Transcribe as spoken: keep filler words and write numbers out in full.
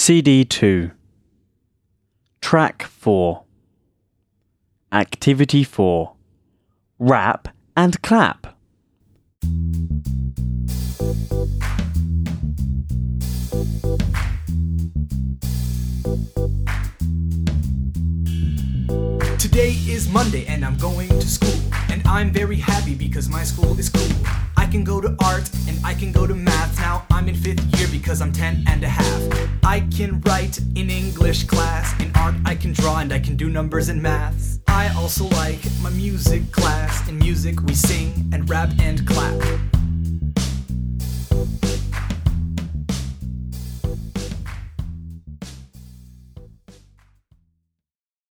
C D two. Track four. Activity four. Rap and clap. Today is Monday and I'm going to school, and I'm very happy because my school is cool. I can go to art and I can go to math. Now I'm in fifth year because I'm ten and a half. I can write in English class. In art I can draw and I can do numbers and maths. I also like my music class. In music we sing and rap and clap.